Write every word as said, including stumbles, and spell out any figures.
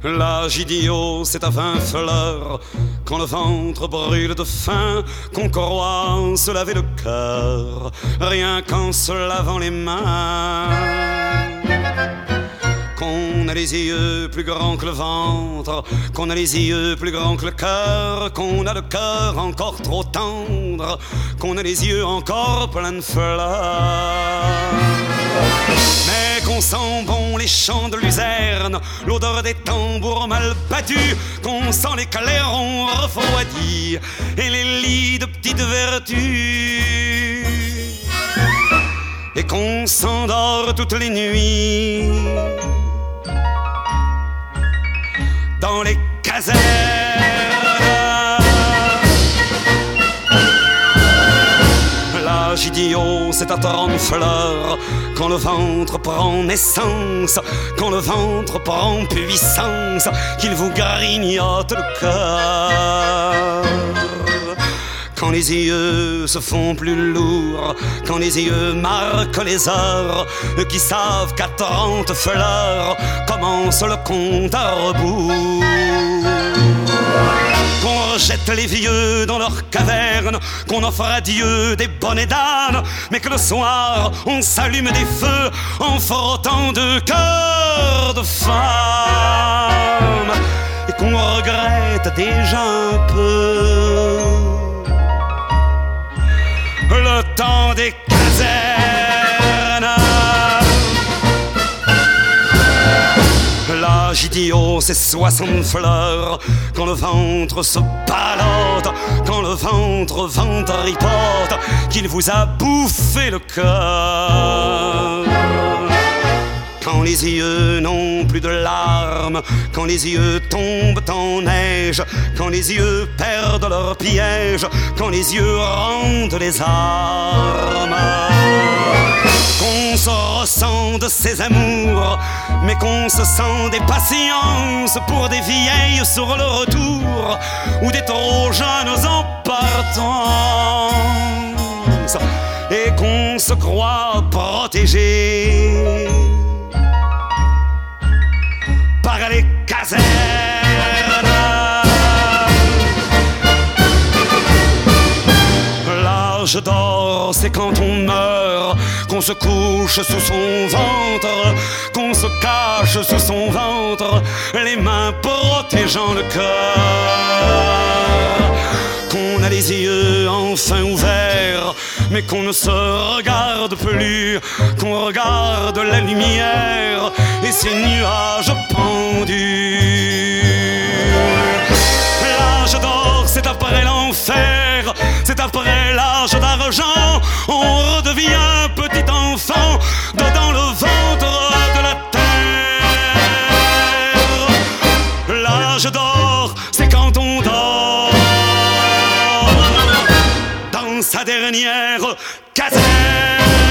L'âge idiot, c'est à vingt fleurs, quand le ventre brûle de faim, qu'on croit se laver le cœur, rien qu'en se lavant les mains. Qu'on a les yeux plus grands que le ventre, qu'on a les yeux plus grands que le cœur, qu'on a le cœur encore trop tendre, qu'on a les yeux encore pleins de fleurs. Mais qu'on sent bon les chants de luzerne, l'odeur des tambours mal battus, qu'on sent les clairons refroidis et les lits de petites vertus, et qu'on s'endort toutes les nuits dans les casernes. L'âge idiot, c'est à trente fleurs, quand le ventre prend naissance, quand le ventre prend puissance, qu'il vous grignote le cœur. Quand les yeux se font plus lourds, quand les yeux marquent les heures, qui savent qu'à trente fleurs commence le compte à rebours. Qu'on rejette les vieux dans leurs cavernes, qu'on offre à Dieu des bonnets d'âne, mais que le soir on s'allume des feux en frottant deux cœurs de femmes, et qu'on regrette déjà un peu le temps des casernes. L'âge idiot, c'est soixante fleurs, quand le ventre se ballotte, quand le ventre ventripote, qu'il vous a bouffé le cœur. Quand les yeux n'ont plus de larmes, quand les yeux tombent en neige, quand les yeux perdent leur piège, quand les yeux rendent les armes, qu'on se ressent de ses amours, mais qu'on se sent des patiences pour des vieilles sur le retour, ou des trop jeunes en partance, et qu'on se croit protégé par les casernes. L'âge d'or, c'est quand on meurt, qu'on se couche sous son ventre, qu'on se cache sous son ventre, les mains protégeant le cœur. Qu'on a les yeux enfin ouverts, mais qu'on ne se regarde plus, qu'on regarde la lumière et ses nuages pendus. L'âge d'or, c'est après l'enfer, c'est après l'âge d'argent, on redevient petit enfant dans le ventre de la terre. L'âge d'or, c'est quand on dort dans sa dernière caserne.